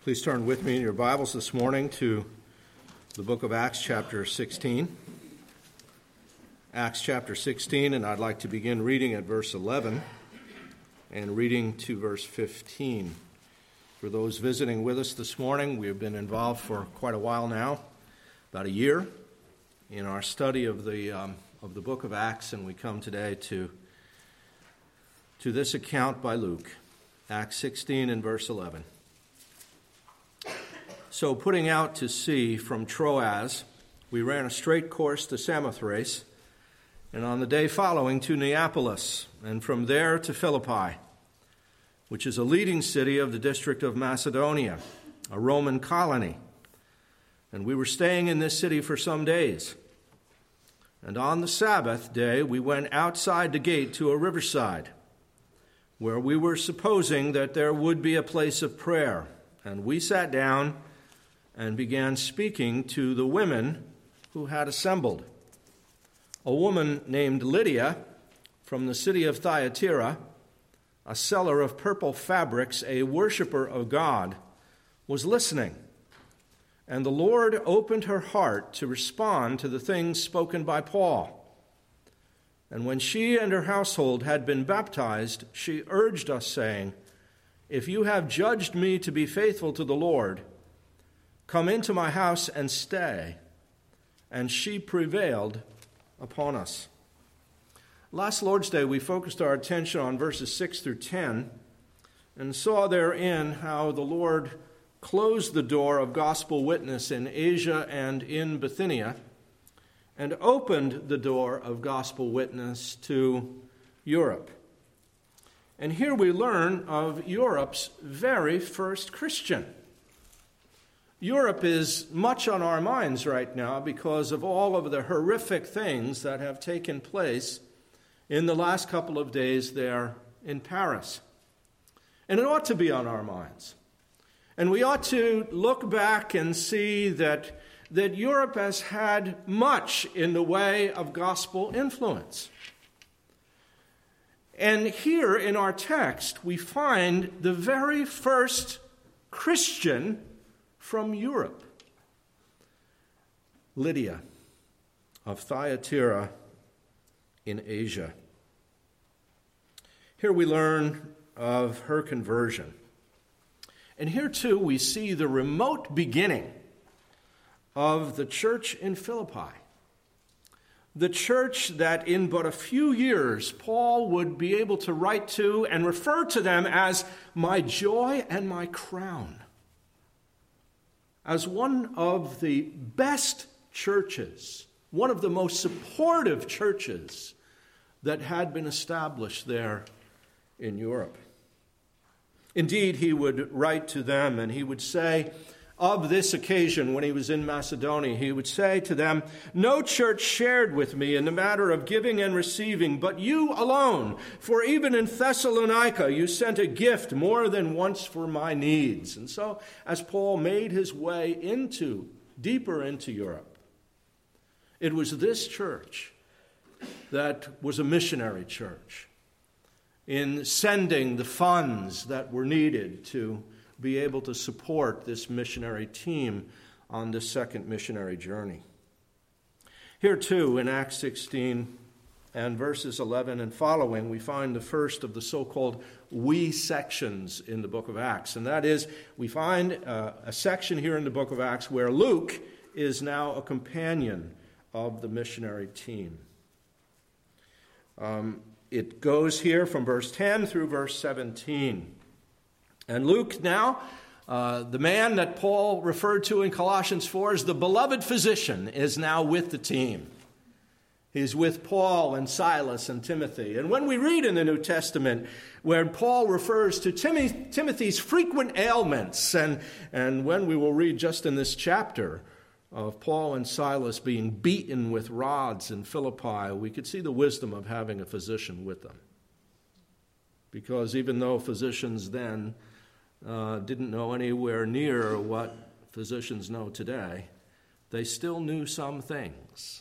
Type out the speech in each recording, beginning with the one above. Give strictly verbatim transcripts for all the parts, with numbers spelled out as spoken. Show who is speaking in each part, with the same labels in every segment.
Speaker 1: Please turn with me in your Bibles this morning to the book of Acts chapter sixteen. Acts chapter sixteen, and I'd like to begin reading at verse eleven and reading to verse fifteen. For those visiting with us this morning, we have been involved for quite a while now, about a year, in our study of the um, of the book of Acts, and we come today to, to this account by Luke, Acts sixteen and verse eleven. So putting out to sea from Troas, we ran a straight course to Samothrace, and on the day following to Neapolis, and from there to Philippi, which is a leading city of the district of Macedonia, a Roman colony. And we were staying in this city for some days. And on the Sabbath day, we went outside the gate to a riverside, where we were supposing that there would be a place of prayer. And we sat down and began speaking to the women who had assembled. A woman named Lydia from the city of Thyatira, a seller of purple fabrics, a worshiper of God, was listening. And the Lord opened her heart to respond to the things spoken by Paul. And when she and her household had been baptized, she urged us, saying, "If you have judged me to be faithful to the Lord, come into my house and stay." And she prevailed upon us. Last Lord's Day, we focused our attention on verses six through ten and saw therein how the Lord closed the door of gospel witness in Asia and in Bithynia and opened the door of gospel witness to Europe. And here we learn of Europe's very first Christian. Europe is much on our minds right now because of all of the horrific things that have taken place in the last couple of days there in Paris. And it ought to be on our minds. And we ought to look back and see that, that Europe has had much in the way of gospel influence. And here in our text, we find the very first Christian from Europe, Lydia of Thyatira in Asia. Here we learn of her conversion. And here too we see the remote beginning of the church in Philippi. The church that in but a few years Paul would be able to write to and refer to them as my joy and my crown. As one of the best churches, one of the most supportive churches that had been established there in Europe. Indeed, he would write to them and he would say of this occasion when he was in Macedonia, he would say to them, "No church shared with me in the matter of giving and receiving, but you alone. For even in Thessalonica you sent a gift more than once for my needs." And so as Paul made his way into, deeper into Europe, it was this church that was a missionary church in sending the funds that were needed to be able to support this missionary team on this second missionary journey. Here too, in Acts sixteen and verses eleven and following, we find the first of the so-called we sections in the book of Acts. And that is, we find uh, a section here in the book of Acts where Luke is now a companion of the missionary team. Um, it goes here from verse ten through verse seventeen. And Luke now, uh, the man that Paul referred to in Colossians four as the beloved physician, is now with the team. He's with Paul and Silas and Timothy. And when we read in the New Testament where Paul refers to Tim- Timothy's frequent ailments, and, and when we will read just in this chapter of Paul and Silas being beaten with rods in Philippi, we could see the wisdom of having a physician with them. Because even though physicians then Uh, didn't know anywhere near what physicians know today, they still knew some things.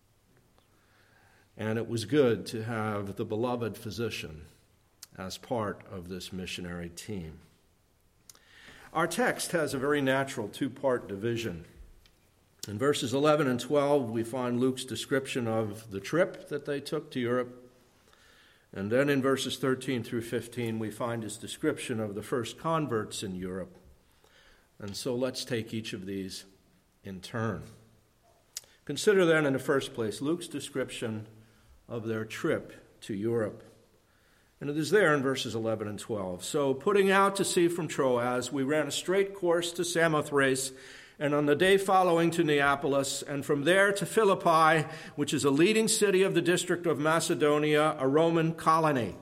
Speaker 1: And it was good to have the beloved physician as part of this missionary team. Our text has a very natural two-part division. In verses eleven and twelve, we find Luke's description of the trip that they took to Europe. And then in verses thirteen through fifteen, we find his description of the first converts in Europe. And so let's take each of these in turn. Consider then, in the first place, Luke's description of their trip to Europe. And it is there in verses eleven and twelve. So, putting out to sea from Troas, we ran a straight course to Samothrace, and on the day following to Neapolis, and from there to Philippi, which is a leading city of the district of Macedonia, a Roman colony.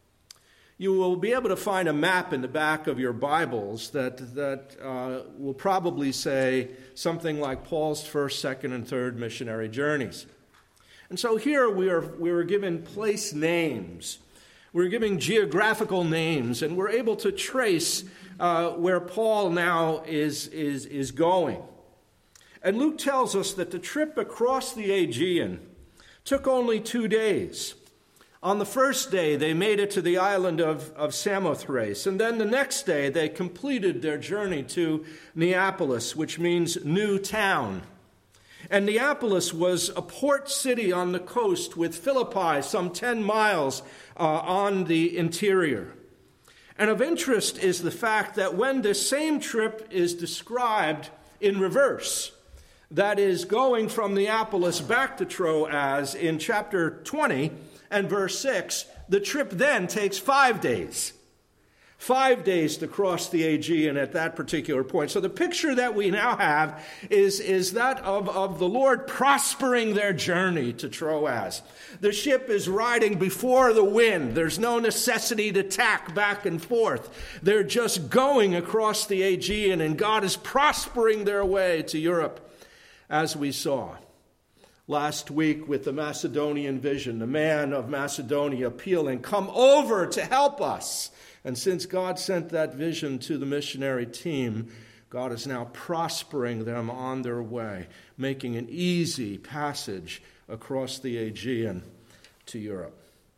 Speaker 1: You will be able to find a map in the back of your Bibles that, that uh, will probably say something like Paul's first, second, and third missionary journeys. And so here we are, we were given place names. We're giving geographical names, and we're able to trace uh, where Paul now is, is, is going. And Luke tells us that the trip across the Aegean took only two days. On the first day, they made it to the island of, of Samothrace, and then the next day they completed their journey to Neapolis, which means new town. And Neapolis was a port city on the coast with Philippi some ten miles uh, on the interior. And of interest is the fact that when this same trip is described in reverse, that is going from Neapolis back to Troas in chapter twenty and verse six, the trip then takes five days. Five days to cross the Aegean at that particular point. So the picture that we now have is, is that of, of the Lord prospering their journey to Troas. The ship is riding before the wind. There's no necessity to tack back and forth. They're just going across the Aegean, and God is prospering their way to Europe, as we saw last week with the Macedonian vision, the man of Macedonia appealing, "Come over to help us." And since God sent that vision to the missionary team, God is now prospering them on their way, making an easy passage across the Aegean to Europe.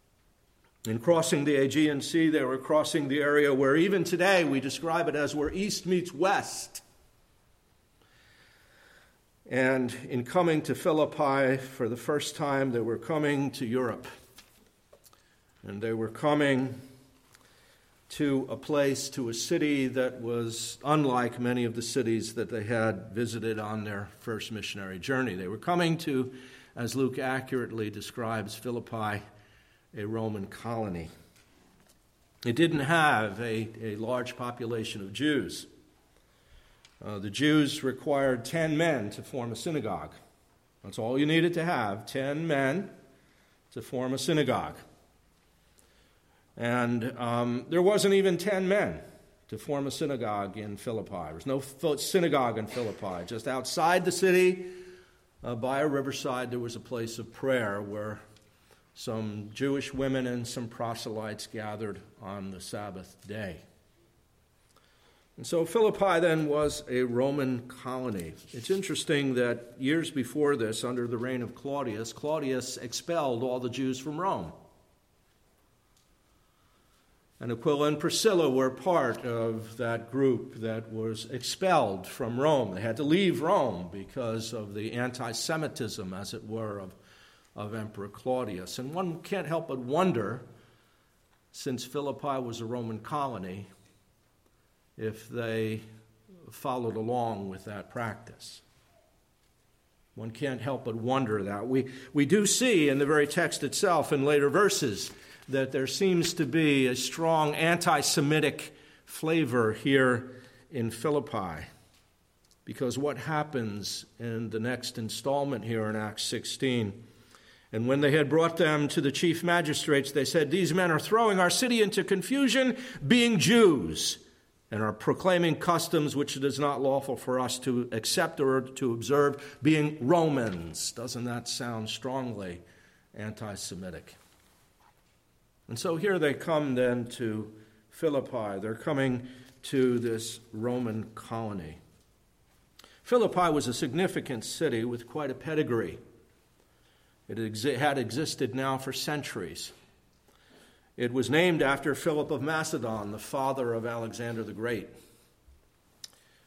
Speaker 1: In crossing the Aegean Sea, they were crossing the area where even today we describe it as where east meets west. And in coming to Philippi for the first time, they were coming to Europe. And they were coming to a place, to a city that was unlike many of the cities that they had visited on their first missionary journey. They were coming to, as Luke accurately describes, Philippi, a Roman colony. It didn't have a, a large population of Jews. Uh, the Jews required ten men to form a synagogue. That's all you needed to have, ten men to form a synagogue. And um, there wasn't even ten men to form a synagogue in Philippi. There was no synagogue in Philippi. Just outside the city, uh, by a riverside, there was a place of prayer where some Jewish women and some proselytes gathered on the Sabbath day. And so Philippi then was a Roman colony. It's interesting that years before this, under the reign of Claudius, Claudius expelled all the Jews from Rome. And Aquila and Priscilla were part of that group that was expelled from Rome. They had to leave Rome because of the anti-Semitism, as it were, of, of Emperor Claudius. And one can't help but wonder, since Philippi was a Roman colony, if they followed along with that practice. One can't help but wonder that. We, we do see in the very text itself, in later verses, that there seems to be a strong anti-Semitic flavor here in Philippi. Because what happens in the next installment here in Acts sixteen, "And when they had brought them to the chief magistrates, they said, 'These men are throwing our city into confusion, being Jews, and are proclaiming customs which it is not lawful for us to accept or to observe, being Romans.'" Doesn't that sound strongly anti-Semitic? And so here they come then to Philippi. They're coming to this Roman colony. Philippi was a significant city with quite a pedigree. It exi- had existed now for centuries. It was named after Philip of Macedon, the father of Alexander the Great.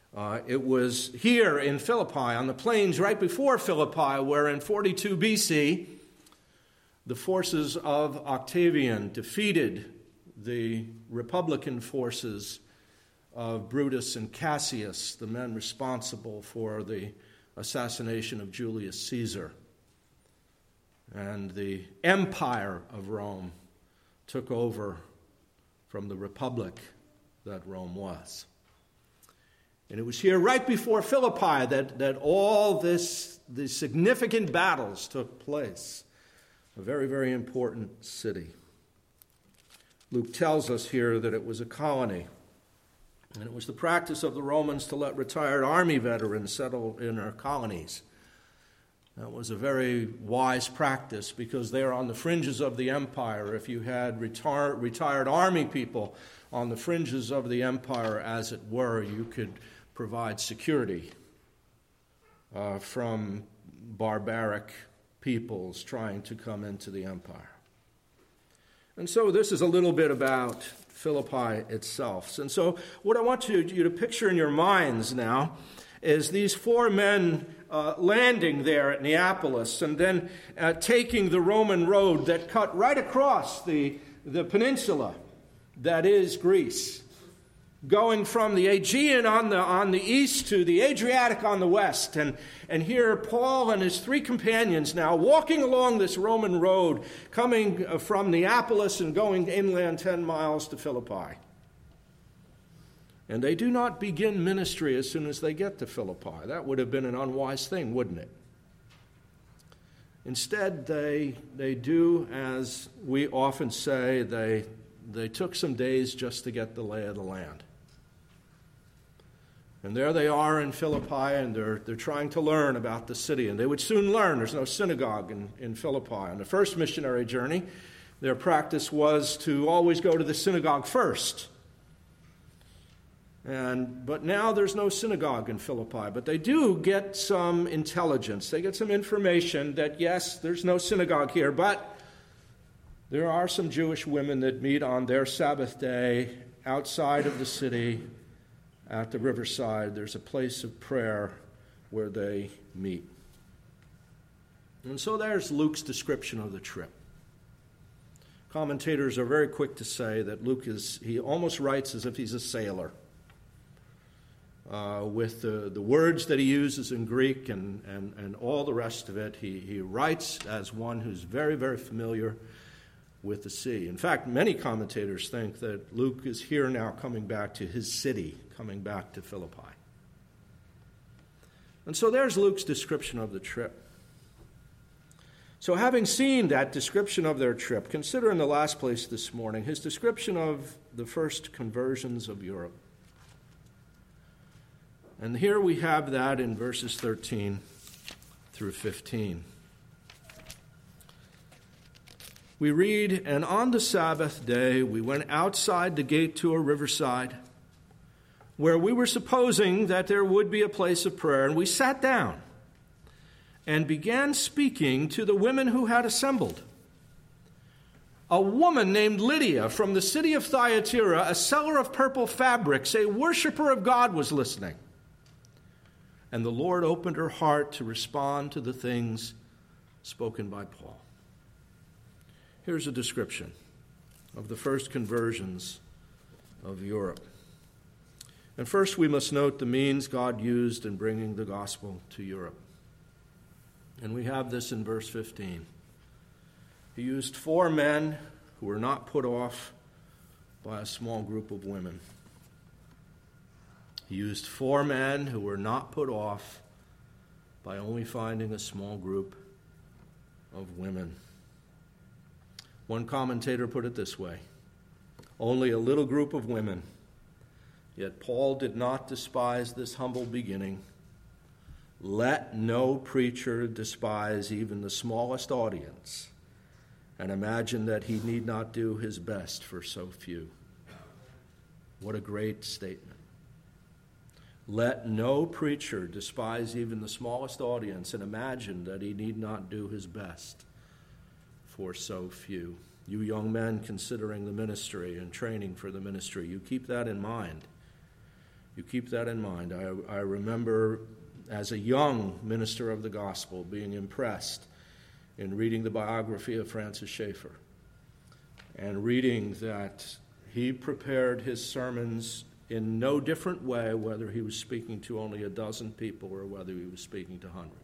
Speaker 1: Uh, it was here in Philippi, on the plains right before Philippi, where in forty-two B C, the forces of Octavian defeated the Republican forces of Brutus and Cassius, the men responsible for the assassination of Julius Caesar. And the empire of Rome took over from the republic that Rome was. And it was here right before Philippi that, that all this, these significant battles took place. A very, very important city. Luke tells us here that it was a colony. And it was the practice of the Romans to let retired army veterans settle in their colonies. That was a very wise practice because they are on the fringes of the empire. If you had retar- retired army people on the fringes of the empire, as it were, you could provide security uh, from barbaric peoples trying to come into the empire. And so this is a little bit about Philippi itself. And so what I want you, you to picture in your minds now is these four men uh, landing there at Neapolis and then uh, taking the Roman road that cut right across the, the peninsula that is Greece, going from the Aegean on the on the east to the Adriatic on the west. And, and here Paul and his three companions now walking along this Roman road, coming from Neapolis and going inland ten miles to Philippi. And they do not begin ministry as soon as they get to Philippi. That would have been an unwise thing, wouldn't it? Instead, they they do, as we often say, they they took some days just to get the lay of the land. And there they are in Philippi, and they're, they're trying to learn about the city. And they would soon learn there's no synagogue in, in Philippi. On the first missionary journey, their practice was to always go to the synagogue first. And but now there's no synagogue in Philippi. But they do get some intelligence. They get some information that, yes, there's no synagogue here, but there are some Jewish women that meet on their Sabbath day outside of the city. At the riverside, there's a place of prayer where they meet. And so there's Luke's description of the trip. Commentators are very quick to say that Luke is, he almost writes as if he's a sailor. Uh, with the, the words that he uses in Greek and, and, and all the rest of it, he, he writes as one who's very, very familiar with the sea. In fact, many commentators think that Luke is here now coming back to his city, coming back to Philippi. And so there's Luke's description of the trip. So having seen that description of their trip, consider in the last place this morning his description of the first conversions of Europe. And here we have that in verses thirteen through fifteen. We read, "And on the Sabbath day we went outside the gate to a riverside, where we were supposing that there would be a place of prayer, and we sat down and began speaking to the women who had assembled. A woman named Lydia from the city of Thyatira, a seller of purple fabrics, a worshiper of God, was listening. And the Lord opened her heart to respond to the things spoken by Paul." Here's a description of the first conversions of Europe. And first we must note the means God used in bringing the gospel to Europe. And we have this in verse fifteen. He used four men who were not put off by a small group of women. He used four men who were not put off by only finding a small group of women. One commentator put it this way: only a little group of women, yet Paul did not despise this humble beginning. Let no preacher despise even the smallest audience and imagine that he need not do his best for so few. What a great statement. Let no preacher despise even the smallest audience and imagine that he need not do his best for so few. You young men considering the ministry and training for the ministry, you keep that in mind. You keep that in mind. I, I remember as a young minister of the gospel being impressed in reading the biography of Francis Schaeffer and reading that he prepared his sermons in no different way whether he was speaking to only a dozen people or whether he was speaking to hundreds.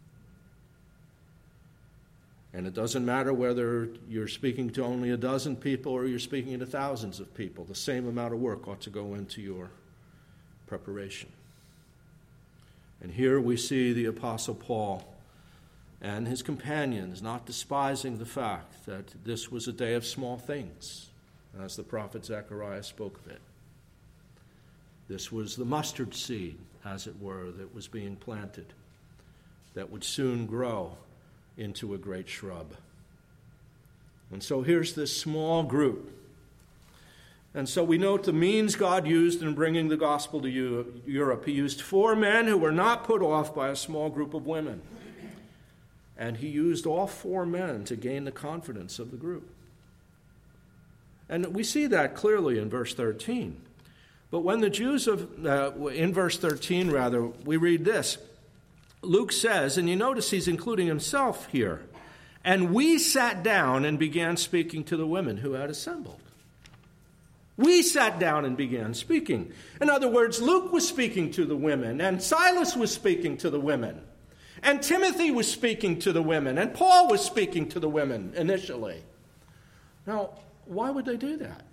Speaker 1: And it doesn't matter whether you're speaking to only a dozen people or you're speaking to thousands of people. The same amount of work ought to go into your preparation. And here we see the Apostle Paul and his companions not despising the fact that this was a day of small things, as the prophet Zechariah spoke of it. This was the mustard seed, as it were, that was being planted, that would soon grow into a great shrub. And so here's this small group. And so we note the means God used in bringing the gospel to Europe. He used four men who were not put off by a small group of women. And he used all four men to gain the confidence of the group. And we see that clearly in verse thirteen. But when the Jews of, uh, in verse thirteen rather, we read this. Luke says, and you notice he's including himself here, and we sat down and began speaking to the women who had assembled. We sat down and began speaking. In other words, Luke was speaking to the women, and Silas was speaking to the women, and Timothy was speaking to the women, and Paul was speaking to the women initially. Now, why would they do that?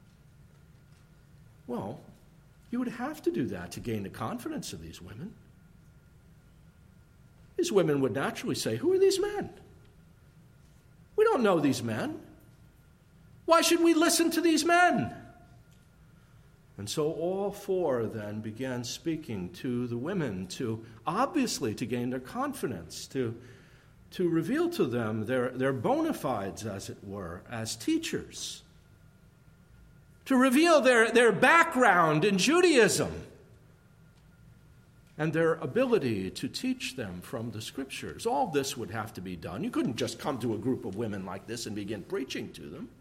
Speaker 1: Well, you would have to do that to gain the confidence of these women. These women would naturally say, who are these men? We don't know these men. Why should we listen to these men? And so all four then began speaking to the women, to obviously to gain their confidence, to, to reveal to them their, their bona fides, as it were, as teachers, to reveal their, their background in Judaism, and their ability to teach them from the Scriptures. All this would have to be done. You couldn't just come to a group of women like this and begin preaching to them.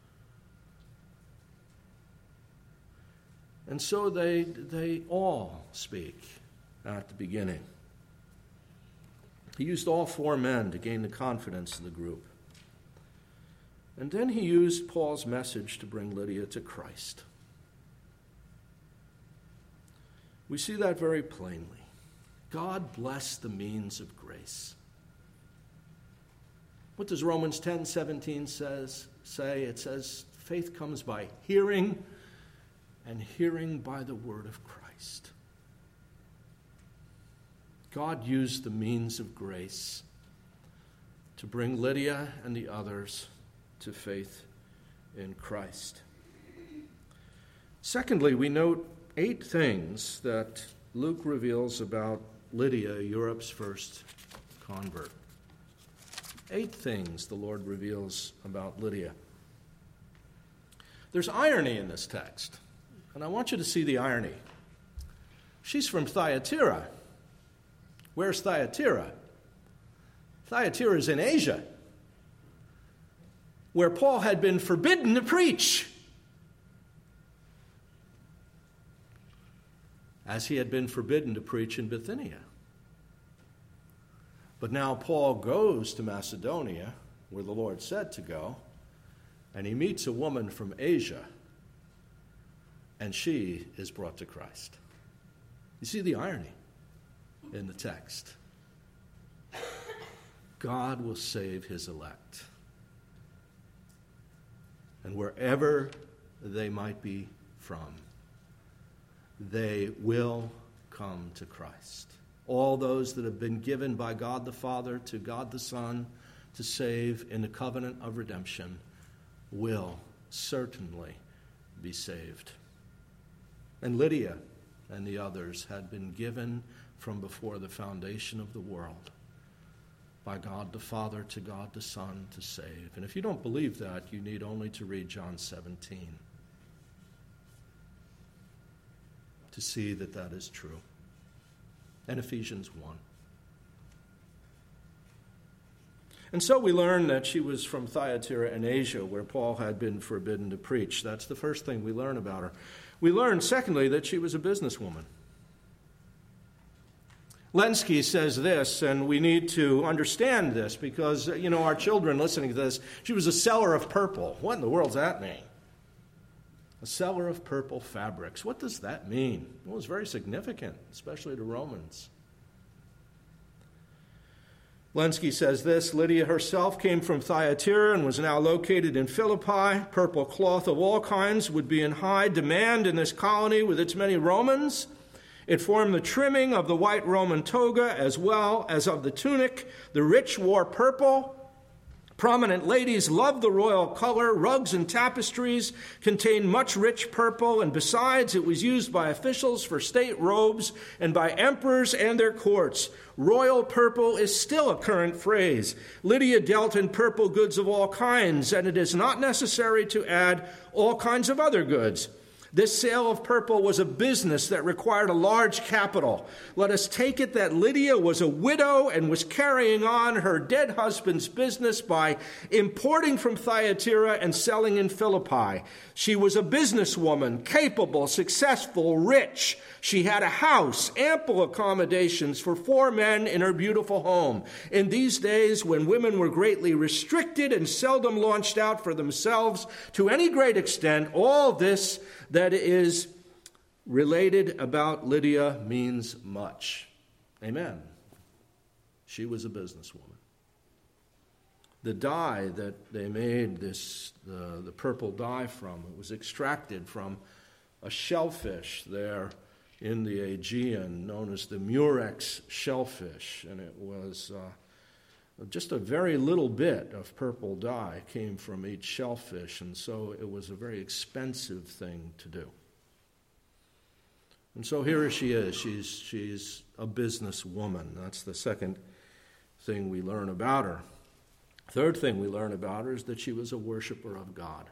Speaker 1: And so they, they all speak at the beginning. He used all four men to gain the confidence of the group. And then he used Paul's message to bring Lydia to Christ. We see that very plainly. God bless the means of grace. What does Romans ten seventeen says, say? It says, faith comes by hearing, and hearing by the word of Christ. God used the means of grace to bring Lydia and the others to faith in Christ. Secondly, we note eight things that Luke reveals about Lydia, Europe's first convert. Eight things the Lord reveals about Lydia. There's irony in this text, and I want you to see the irony. She's from Thyatira. Where's Thyatira? Thyatira is in Asia, where Paul had been forbidden to preach, as he had been forbidden to preach in Bithynia. But now Paul goes to Macedonia, where the Lord said to go, and he meets a woman from Asia, and she is brought to Christ. You see the irony in the text. God will save his elect. And wherever they might be from, they will come to Christ. All those that have been given by God the Father to God the Son to save in the covenant of redemption will certainly be saved. And Lydia and the others had been given from before the foundation of the world by God the Father to God the Son to save. And if you don't believe that, you need only to read John seventeen to see that that is true. And Ephesians one. And so we learn that she was from Thyatira in Asia, where Paul had been forbidden to preach. That's the first thing we learn about her. We learn, secondly, that she was a businesswoman. Lenski says this, and we need to understand this because, you know, our children listening to this, she was a seller of purple. What in the world does that mean? A seller of purple fabrics. What does that mean? Well, it's very significant, especially to Romans. Lenski says this, Lydia herself came from Thyatira and was now located in Philippi. Purple cloth of all kinds would be in high demand in this colony with its many Romans. It formed the trimming of the white Roman toga as well as of the tunic. The rich wore purple. Prominent ladies loved the royal color. Rugs and tapestries contained much rich purple, and besides, it was used by officials for state robes and by emperors and their courts. Royal purple is still a current phrase. Lydia dealt in purple goods of all kinds, and it is not necessary to add all kinds of other goods. This sale of purple was a business that required a large capital. Let us take it that Lydia was a widow and was carrying on her dead husband's business by importing from Thyatira and selling in Philippi. She was a businesswoman, capable, successful, rich. She had a house, ample accommodations for four men in her beautiful home. In these days, when women were greatly restricted and seldom launched out for themselves to any great extent, all this that is related about Lydia means much. Amen. She was a businesswoman. The dye that they made this, the, the purple dye from, it was extracted from a shellfish there in the Aegean known as the murex shellfish, and it was uh, just a very little bit of purple dye came from each shellfish, and so it was a very expensive thing to do. And so here she is. She's, she's a businesswoman. That's the second thing we learn about her. Third thing we learn about her is that she was a worshiper of God.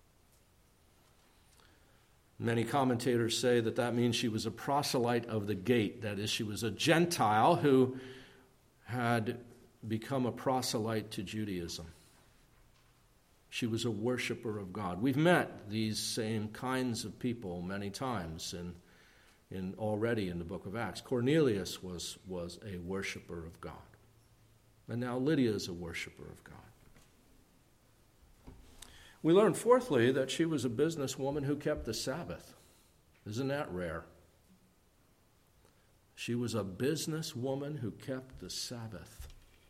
Speaker 1: Many commentators say that that means she was a proselyte of the gate. That is, she was a Gentile who had become a proselyte to Judaism. She was a worshiper of God. We've met these same kinds of people many times in, in already in the book of Acts. Cornelius was, was a worshiper of God. And now Lydia is a worshiper of God. We learn, fourthly, that she was a businesswoman who kept the Sabbath. Isn't that rare? She was a businesswoman who kept the Sabbath.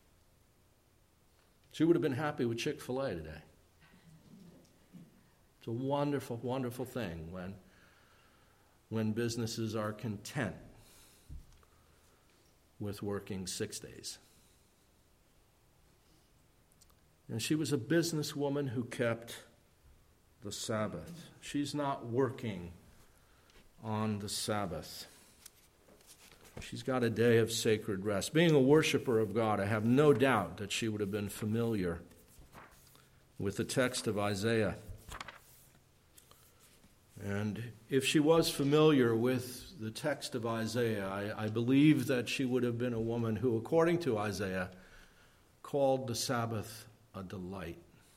Speaker 1: She would have been happy with Chick-fil-A today. It's a wonderful, wonderful thing when, when businesses are content with working six days. And she was a businesswoman who kept the Sabbath. She's not working on the Sabbath. She's got a day of sacred rest. Being a worshiper of God, I have no doubt that she would have been familiar with the text of Isaiah. And if she was familiar with the text of Isaiah, I, I believe that she would have been a woman who, according to Isaiah, called the Sabbath a delight.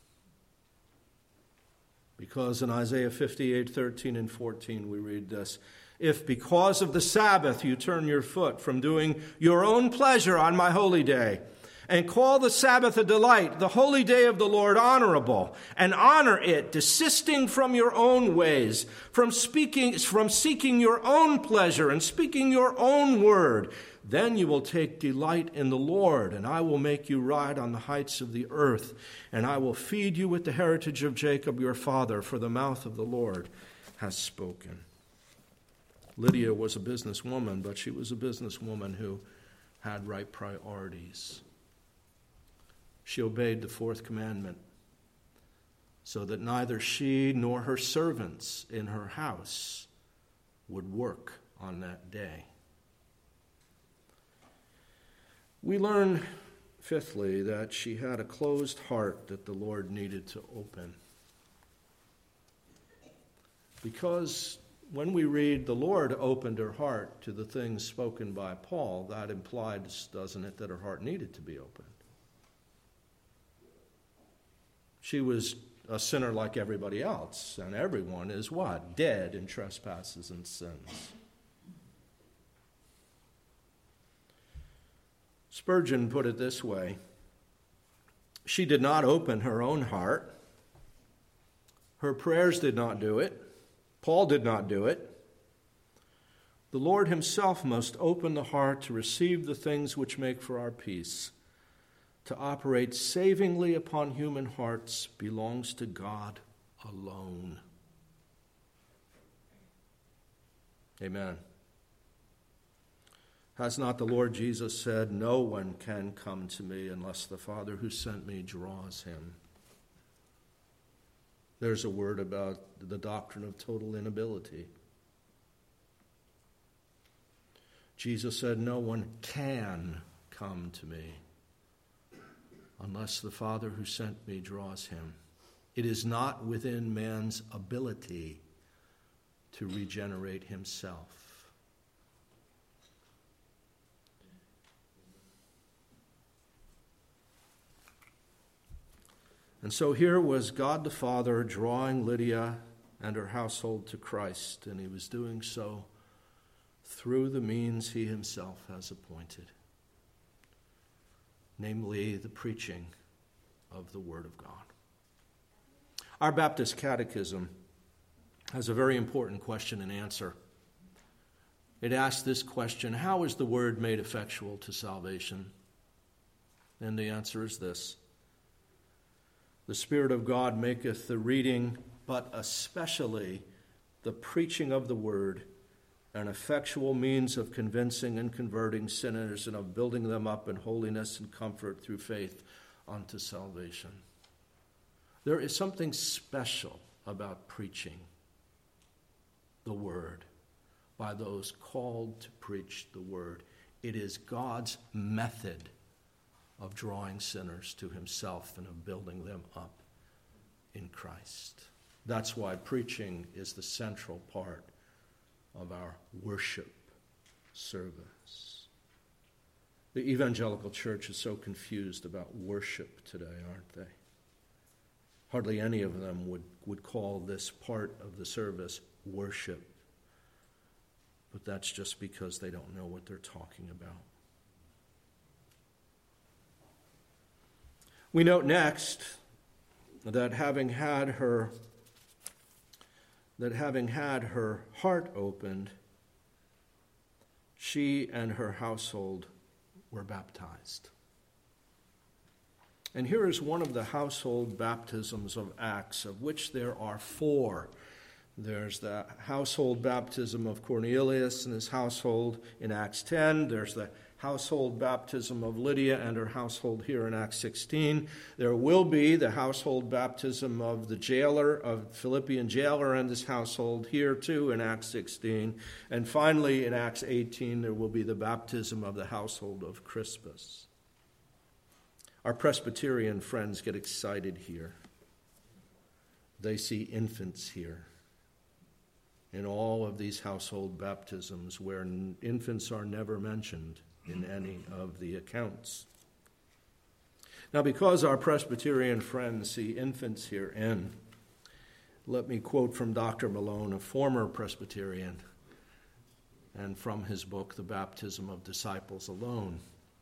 Speaker 1: Because in Isaiah fifty-eight, thirteen and fourteen we read this, if because of the Sabbath you turn your foot from doing your own pleasure on my holy day, and call the Sabbath a delight, the holy day of the Lord honorable, and honor it, desisting from your own ways, from speaking, from seeking your own pleasure and speaking your own word, then you will take delight in the Lord, and I will make you ride on the heights of the earth, and I will feed you with the heritage of Jacob your father, for the mouth of the Lord has spoken. Lydia was a businesswoman, but she was a businesswoman who had right priorities. She obeyed the fourth commandment so that neither she nor her servants in her house would work on that day. We learn, fifthly, that she had a closed heart that the Lord needed to open. Because when we read the Lord opened her heart to the things spoken by Paul, that implies, doesn't it, that her heart needed to be opened. She was a sinner like everybody else, and everyone is what? Dead in trespasses and sins. Spurgeon put it this way: she did not open her own heart. Her prayers did not do it. Paul did not do it. The Lord himself must open the heart to receive the things which make for our peace. To operate savingly upon human hearts belongs to God alone. Amen. Has not the Lord Jesus said, "No one can come to me unless the Father who sent me draws him"? There's a word about the doctrine of total inability. Jesus said, "No one can come to me unless the Father who sent me draws him." It is not within man's ability to regenerate himself. And so here was God the Father drawing Lydia and her household to Christ, and he was doing so through the means he himself has appointed, namely the preaching of the Word of God. Our Baptist Catechism has a very important question and answer. It asks this question: how is the Word made effectual to salvation? And the answer is this: the Spirit of God maketh the reading, but especially the preaching of the Word, an effectual means of convincing and converting sinners and of building them up in holiness and comfort through faith unto salvation. There is something special about preaching the Word by those called to preach the Word. It is God's method of drawing sinners to himself and of building them up in Christ. That's why preaching is the central part of our worship service. The evangelical church is so confused about worship today, aren't they? Hardly any of them would, would call this part of the service worship. But that's just because they don't know what they're talking about. We note next that having had her that having had her heart opened, she and her household were baptized. And here is one of the household baptisms of Acts, of which there are four. There's the household baptism of Cornelius and his household in Acts ten. There's the household baptism of Lydia and her household here in Acts sixteen. There will be the household baptism of the jailer, of Philippian jailer and his household here too in Acts sixteen. And finally in Acts eighteen there will be the baptism of the household of Crispus. Our Presbyterian friends get excited here. They see infants here in all of these household baptisms where infants are never mentioned in any of the accounts. Now, because our Presbyterian friends see infants herein, let me quote from Doctor Malone, a former Presbyterian, and from his book, The Baptism of Disciples Alone,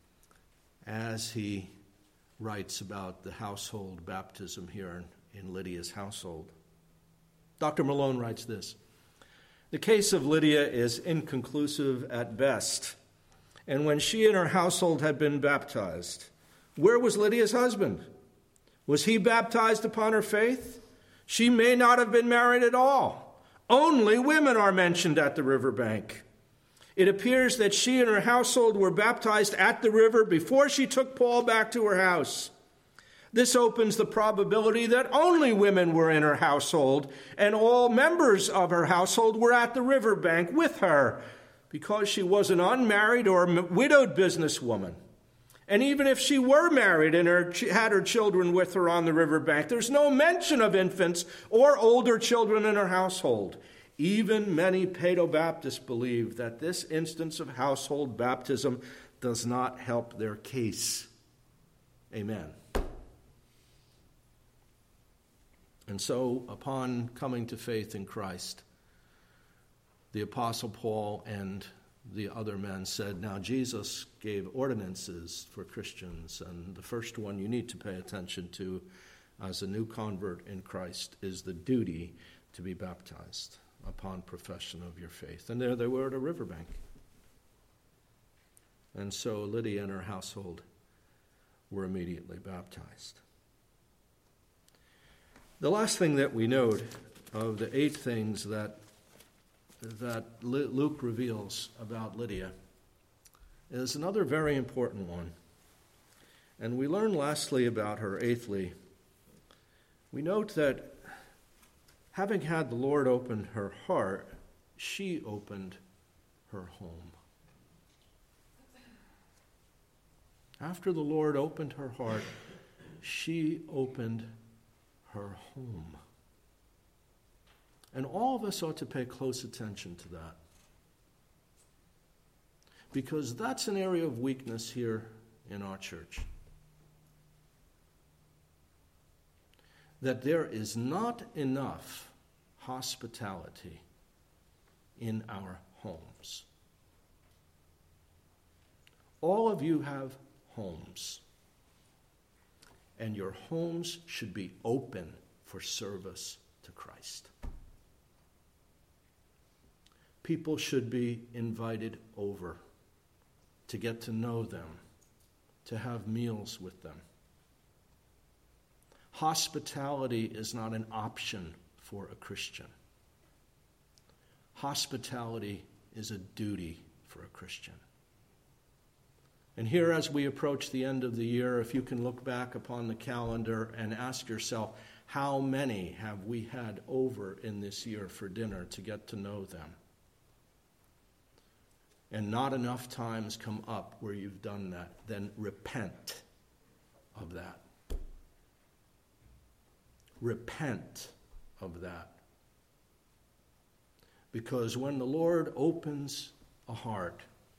Speaker 1: as he writes about the household baptism here in, in Lydia's household. Doctor Malone writes this: "The case of Lydia is inconclusive at best. And when she and her household had been baptized, where was Lydia's husband? Was he baptized upon her faith? She may not have been married at all. Only women are mentioned at the riverbank. It appears that she and her household were baptized at the river before she took Paul back to her house. This opens the probability that only women were in her household, and all members of her household were at the riverbank with her, because she was an unmarried or widowed businesswoman. And even if she were married and her, had her children with her on the riverbank, there's no mention of infants or older children in her household. Even many Paedo-Baptists believe that this instance of household baptism does not help their case." Amen. And so, upon coming to faith in Christ, the Apostle Paul and the other men said, now Jesus gave ordinances for Christians, and the first one you need to pay attention to as a new convert in Christ is the duty to be baptized upon profession of your faith. And there they were at a riverbank. And so Lydia and her household were immediately baptized. The last thing that we note of the eight things that that Luke reveals about Lydia is another very important one. And we learn lastly about her, eighthly, we note that having had the Lord open her heart, she opened her home. After the Lord opened her heart, she opened her home. And all of us ought to pay close attention to that. Because that's an area of weakness here in our church. That there is not enough hospitality in our homes. All of you have homes. And your homes should be open for service to Christ. People should be invited over to get to know them, to have meals with them. Hospitality is not an option for a Christian. Hospitality is a duty for a Christian. And here, as we approach the end of the year, if you can look back upon the calendar and ask yourself, how many have we had over in this year for dinner to get to know them? And not enough times come up where you've done that, then repent of that. Repent of that. Because when the Lord opens a heart,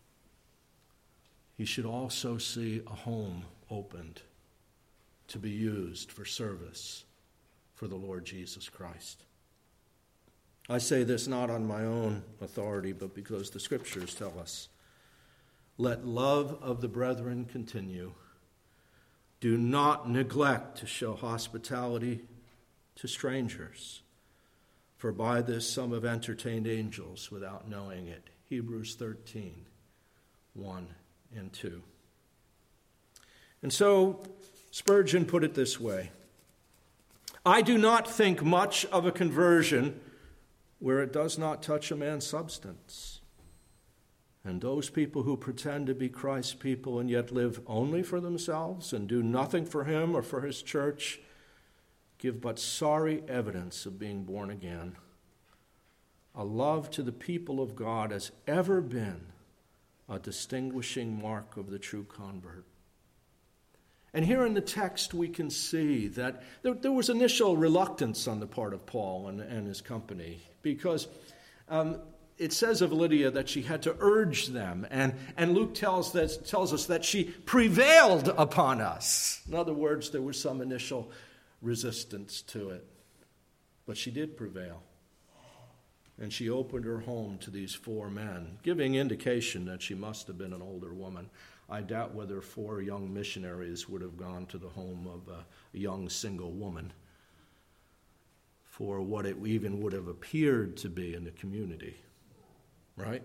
Speaker 1: He should also see a home opened to be used for service for the Lord Jesus Christ. I say this not on my own authority, but because the Scriptures tell us, let love of the brethren continue. Do not neglect to show hospitality to strangers, for by this some have entertained angels without knowing it. Hebrews thirteen, one and two. And so Spurgeon put it this way: I do not think much of a conversion where it does not touch a man's substance. And those people who pretend to be Christ's people and yet live only for themselves and do nothing for him or for his church give but sorry evidence of being born again. A love to the people of God has ever been a distinguishing mark of the true convert. And here in the text we can see that there, there was initial reluctance on the part of Paul and, and his company, because um, it says of Lydia that she had to urge them, and, and Luke tells, that, tells us that she prevailed upon us. In other words, there was some initial resistance to it, but she did prevail. And she opened her home to these four men, giving indication that she must have been an older woman. I doubt whether four young missionaries would have gone to the home of a young single woman for what it even would have appeared to be in the community, right?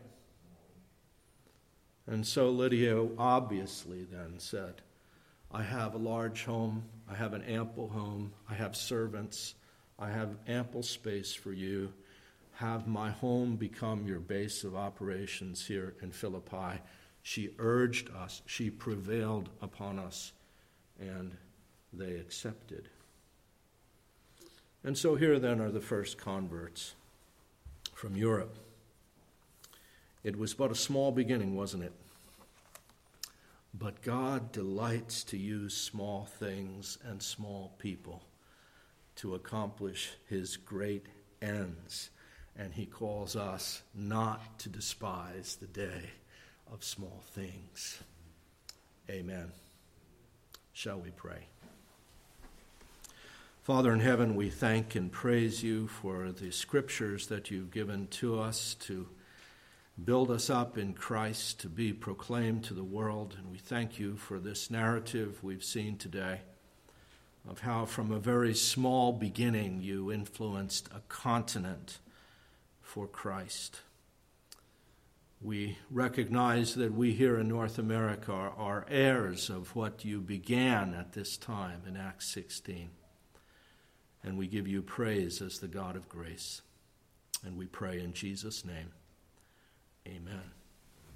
Speaker 1: And so Lydia obviously then said, I have a large home, I have an ample home, I have servants, I have ample space for you. Have my home become your base of operations here in Philippi. She urged us, she prevailed upon us, and they accepted. And so here then are the first converts from Europe. It was but a small beginning, wasn't it? But God delights to use small things and small people to accomplish his great ends. And he calls us not to despise the day of small things. Amen. Shall we pray? Father in heaven, we thank and praise you for the scriptures that you've given to us to build us up in Christ, to be proclaimed to the world. And we thank you for this narrative we've seen today of how from a very small beginning you influenced a continent for Christ. We recognize that we here in North America are, are heirs of what you began at this time in Acts sixteen. And we give you praise as the God of grace. And we pray in Jesus' name. Amen.